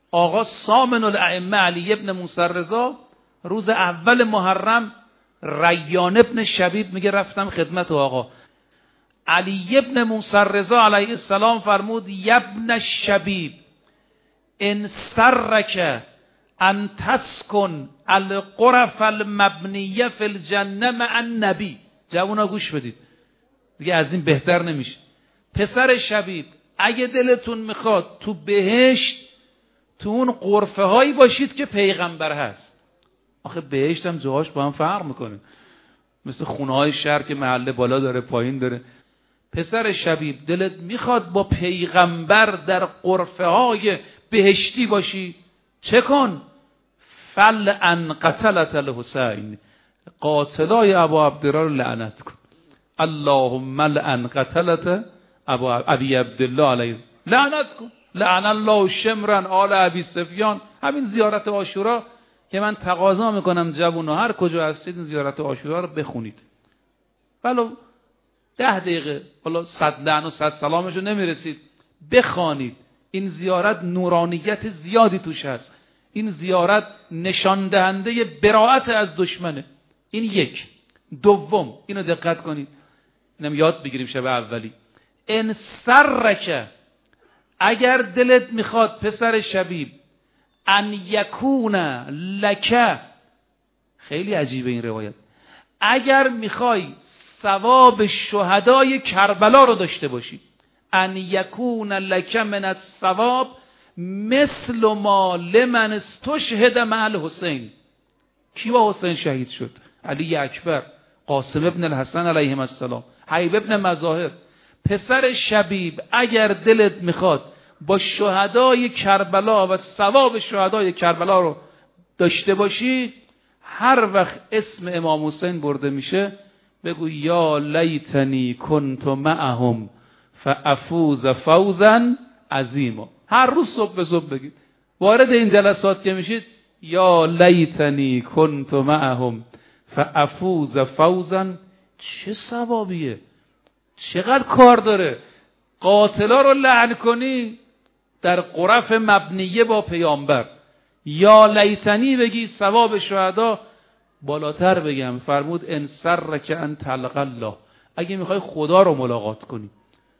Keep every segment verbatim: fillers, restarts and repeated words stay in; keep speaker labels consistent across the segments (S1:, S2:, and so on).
S1: آقا سامن الائمه علی ابن موسی رضا روز اول محرم ریان ابن شبیب میگه رفتم خدمت آقا علی ابن موسی رضا علیه السلام، فرمود یبن شبیب ان سرک ان تسکن الغرف المبنیه فی الجنه مع النبی. جوونا گوش بدید، دیگه از این بهتر نمیشه. پسر شبیب، اگه دلتون میخواد تو بهشت تو اون غرفه هایی باشید که پیغمبر هست. آخه بهشت هم جاهاش با هم فرق میکنه، مثل خونه های شهر که محله بالا داره پایین داره. پسر شبیب، دلت میخواد با پیغمبر در غرفه های بهشتی باشی، چه کن؟ فل ان قتلت الحسین، قاتلای ابا عبدالله رو لعنت کن. اللهم لعن قتلت ابا ابی عبدالله علیه لعنت کن. لعن الله شمرن آل ابی سفیان. همین زیارت عاشورا که من تقاضا میکنم جوونا هر کجا هستید این زیارت عاشورا رو بخونید، ولو ده دقیقه، حالا صد لعن و صد سلامش رو نمیرسید، بخوانید. این زیارت نورانیت زیادی توش هست. این زیارت نشان دهنده براءت از دشمنه. این یک. دوم، اینو دقت کنید، اینم یاد بگیریم شب اولی. ان سرک، اگر دلت میخواد پسر شبیب، ان یکون لک، خیلی عجیبه این روایت، اگر میخوای ثواب شهدای کربلا رو داشته باشی، ان یکون لک من الثواب مثل ما لمن استشهد مع الحسین. کی با حسین شهید شد؟ علی اکبر، قاسم ابن الحسن علیهم السلام، حبیب ابن مظاهر. پسر شبیب، اگر دلت میخواد با شهدای کربلا و ثواب شهدای کربلا رو داشته باشی، هر وقت اسم امام حسین برده میشه بگو یا لیتنی کنت معهم فافوز فوزا عظیما. هر روز صبح به صبح بگید. وارد این جلسات که میشید یا لیتنی کنت معهم فافوز فوزا. چه ثوابیه، چقدر کار داره. قاتلا رو لعن کنی در غرف مبنیه با پیامبر، یا لیتنی بگی ثواب شهدا. بالاتر بگم فرمود ان سرک ان تلق الله، اگه میخوای خدا رو ملاقات کنی،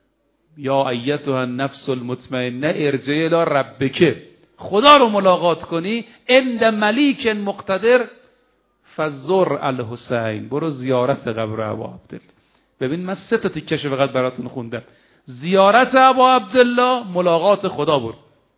S1: یا ایتها النفس المطمئنه ارجعی الی ربک، خدا رو ملاقات کنی، عند ملیک مقتدر فزر الحسین، برو زیارت قبر ابا عبدالله. ببین من سه تا تیکش فقط براتون خوندم. زیارت ابا عبدالله، ملاقات خدا برو.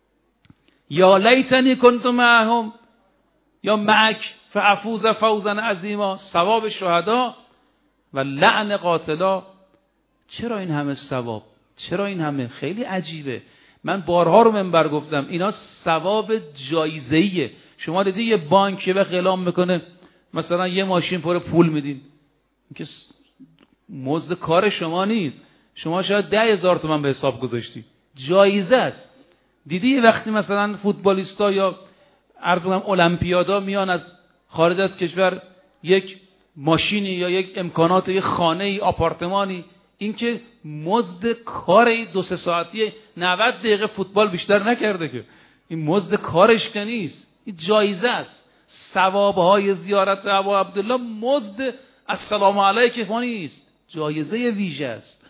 S1: یا لیتنی کنت معهم، یا معک فافوز فوزا عظیما، ثواب شهدا و لعن قاتلا. چرا این همه ثواب؟ چرا این همه؟ خیلی عجیبه. من بارها رو منبر گفتم اینا ثواب جایزه‌ایه. شما دیدی یه بانک و اعلام میکنه مثلا یه ماشین پر پول میدین، که مزد کار شما نیست، شما شاید ده هزار تومان به حساب گذاشتی، جایزه است. دیدی یه وقتی مثلا فوتبالیستا یا عرض کنم المپیادا میان از خارج از کشور یک ماشینی یا یک امکانات، یک خانه ای، آپارتمانی، این که مزد کار دو سه ساعتی نود دقیقه فوتبال بیشتر نکرده، که این مزد کارش که نیست، این جایزه است. ثوابهای زیارت ابا عبدالله مزد السلام علیک نیست، جایزه ویژه است.